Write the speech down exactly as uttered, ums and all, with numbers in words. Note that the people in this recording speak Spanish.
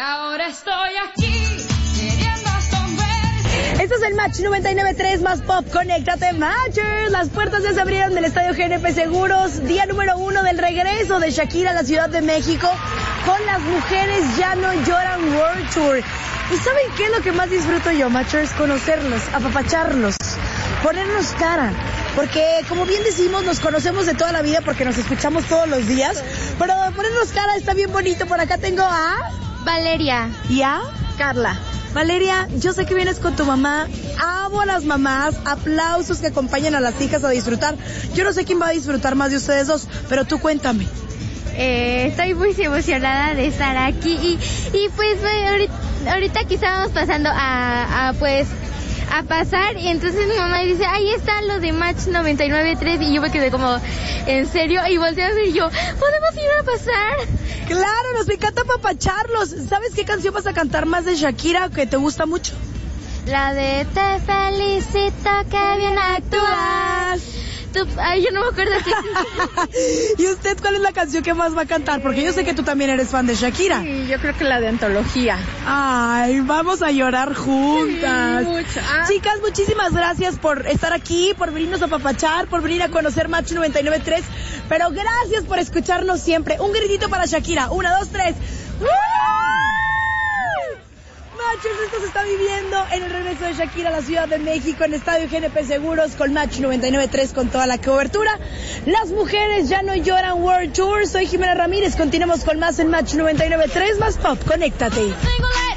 Ahora estoy aquí, queriendo conversar. Esto es el Match noventa y nueve punto tres más Pop. Conéctate, Matchers. Las puertas ya se abrieron del Estadio G N P Seguros. Día número uno del regreso de Shakira a la Ciudad de México con Las Mujeres Ya No Lloran World Tour. ¿Y saben qué es lo que más disfruto yo, Matchers? Conocerlos, apapacharlos, ponernos cara. Porque, como bien decimos, nos conocemos de toda la vida porque nos escuchamos todos los días. Pero ponernos cara está bien bonito. Por acá tengo a... Valeria. ¿Y a? Carla. Valeria, yo sé que vienes con tu mamá. Amo a las mamás. Aplausos que acompañan a las hijas a disfrutar. Yo no sé quién va a disfrutar más de ustedes dos, pero tú cuéntame. Eh, estoy muy emocionada de estar aquí y, y pues ahorita, ahorita aquí estábamos pasando a, a pues a pasar y entonces mi mamá dice, ahí está lo de Match noventa y nueve punto tres y yo me quedé como, ¿en serio? Y volteé a ver y yo, ¿podemos ir a pasar? Claro, nos encanta apapacharlos. ¿Sabes qué canción vas a cantar más de Shakira que te gusta mucho? La de Te felicito, que bien actúas. Tú, ay, yo no me acuerdo qué. ¿Y usted cuál es la canción que más va a cantar? Porque yo sé que tú también eres fan de Shakira. Sí, yo creo que la de Antología. Ay, vamos a llorar juntas. Sí, mucho. Ah. Chicas, muchísimas gracias por estar aquí, por venirnos a papachar, por venir a conocer Match noventa y nueve punto tres. Pero gracias por escucharnos siempre. Un gritito para Shakira. Una, dos, tres. Matchers, esto se está viviendo en el regreso de Shakira a la Ciudad de México en Estadio G N P Seguros con Match noventa y nueve punto tres con toda la cobertura. Las Mujeres Ya No Lloran World Tour. Soy Jimena Ramírez. Continuamos con más en Match noventa y nueve punto tres más Pop. Conéctate.